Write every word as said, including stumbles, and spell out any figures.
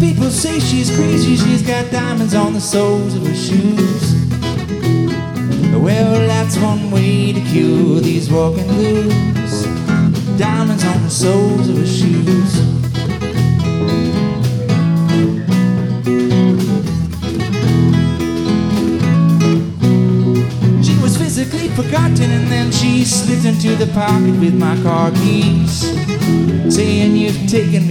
people say she's crazy. She's got diamonds on the soles of her shoes. Well, that's one way to cure these walking blues. Diamonds on the soles of her shoes. She was physically forgotten, and then she slipped into the pocket with my car keys, saying, "You've taken me